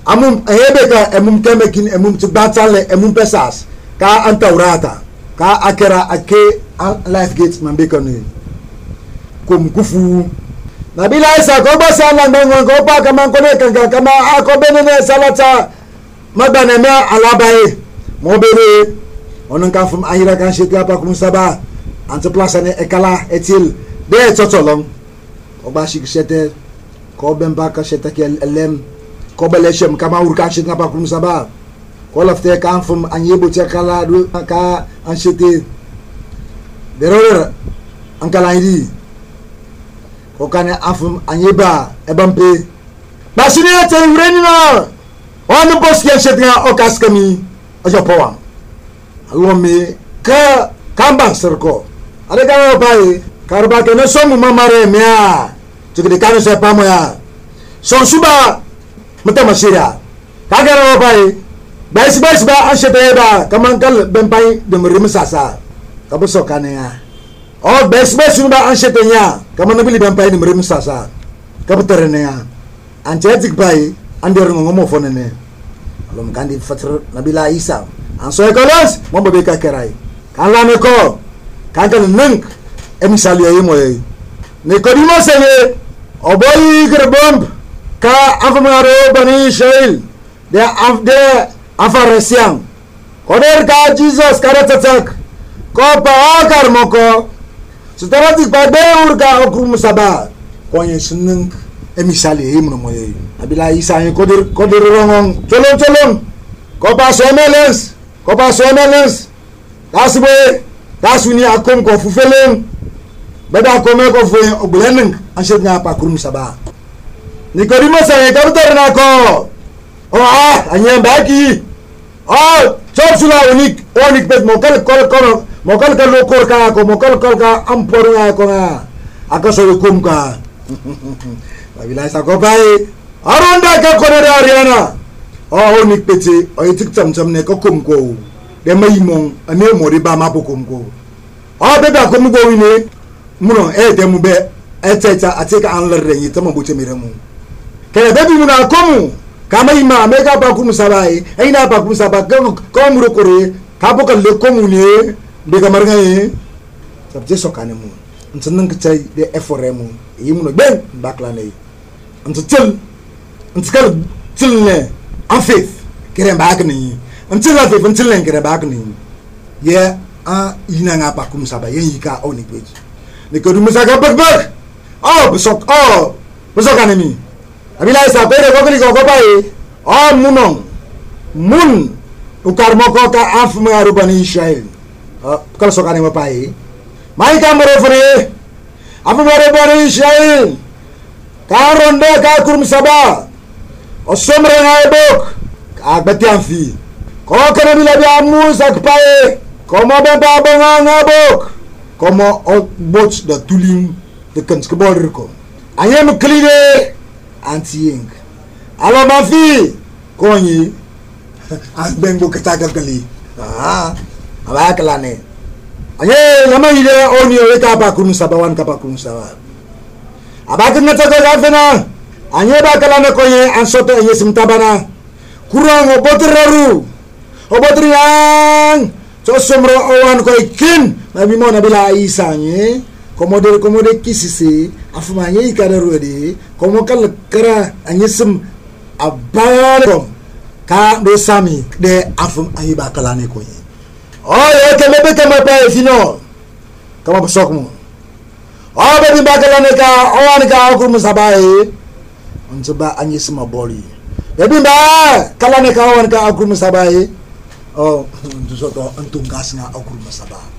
amum hebeka emum kemekin emum tbatale emum pesas ka antaurata ka akera ake life gate mambekoni kum kufu nabila isa ko basa ndango ko pa kama kone kama akobenene salata magana me alabae mobere onon kan fum ahira kan shekla pa kum saba ante place ne ekala etil de totolong ko ba shik shete ko bemba ka shete ke lem ko beleshem kama urka shekla pa kum saba ko lafte kan fum anyebo tekala du ka anshete derora ankala idi ko kane afum anyeba ebampe basini ate urenina on boss ke shete o kaskami ojo powa alome ka kamba serko ada kan pai karba ke no somu mamare mea tukide kan se pamo ya son suba mutamasira kagara pai bais ba ashete ba kamankal bempai de mrimsasa kabuso kanea o bais ba ashete nya kamanabili bempai de mrimsasa kabuterenia anjetik bai ander ngomo fonene alom kandi fatr nabila isa anso ekolos mombo be kakerai kala me ko kankan nunk emisali yemo Nikodimo sene oboyi gerbomb ka afmaro bani Israel de afaresian koder ka Jesus karatatak ko pa akar moko sutaratik pa de urga okrum saba konye sununk emisali yemo moye abila isa koder rongong tolong ko pa somelens tasbe tasuni akom ko fufeleng beda kome ko fu ogleneng anshet nga pa kurum saba Nikodimo sa kabuter na ko anyem baki chopsula onik bet mokal lokor ka ko mokal ka ampor nga ko nga akaso kum ka babila sa ko bai aronda ka ko na ariana onik pete oitik chamcham ne ko kum ko de mayimong ane mori ba mapokum ko beba ko mu go wini muno temu be eteta ateka anler renyi tamo boche miremu kele bebi muna komu kama ima mega ba kum sabai ina ba kum sabak ko mu rokore ka boka le komu ne be kamarga sabje sokane mu ntsen ngchai de eforemu yimuno ben baklane ntskal tilne en faith kere mbakni until ngere bagni ye ina nga pa kum saba ye yika oni page Nikodimo sa ka bag besok anemi abila isa pere ko ko pai mun ukar moko ka af maru bani Israel kala so kanema pai mai ka maro fere af maru bani Israel ka ronde ka kum saba osomre nga bok ka betian fi ko kana bila bia musa kpae komo baba bonga ngabok komo bot da tulim de kanske border ko ayem klide antiing alo mafi konyi bengo kataga kali abakala ne aye lama ide oni o ka ba kun sabawan ka ba kun sawa abakin na taga gafena anye bakala ne koye ansoto anye simtabana kurang obotraru obotrian somro owan ko ikin nabi mo nabila isa nye komode kisisi afumanye ikadarode komo kal kara anyesim abalo ka do sami de afum ayiba kala ne ko ye kemebe kama pa fino kama besok mo be bakala ne ka owan ka ko musabai onzoba anyesim aboli be ba kala ne ka owan ka ko musabai ndusoto antungas nga okur masaba